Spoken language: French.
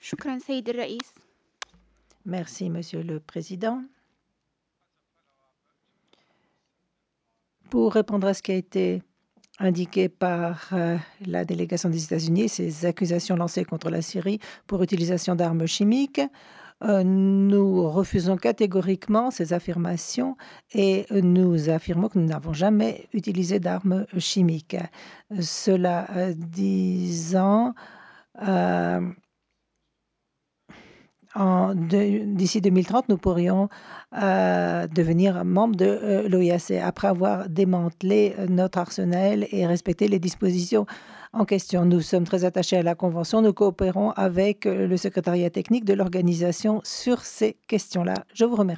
شكرا سيد الرئيس. Merci, Monsieur le Président. Pour répondre à ce qui a été indiqué par la délégation des États-Unis, ces accusations lancées contre la Syrie pour utilisation d'armes chimiques, nous refusons catégoriquement ces affirmations et nous affirmons que nous n'avons jamais utilisé d'armes chimiques. Cela disant, d'ici 2030, nous pourrions devenir membre de l'OIAC après avoir démantelé notre arsenal et respecté les dispositions en question. Nous sommes très attachés à la Convention. Nous coopérons avec le secrétariat technique de l'organisation sur ces questions-là. Je vous remercie.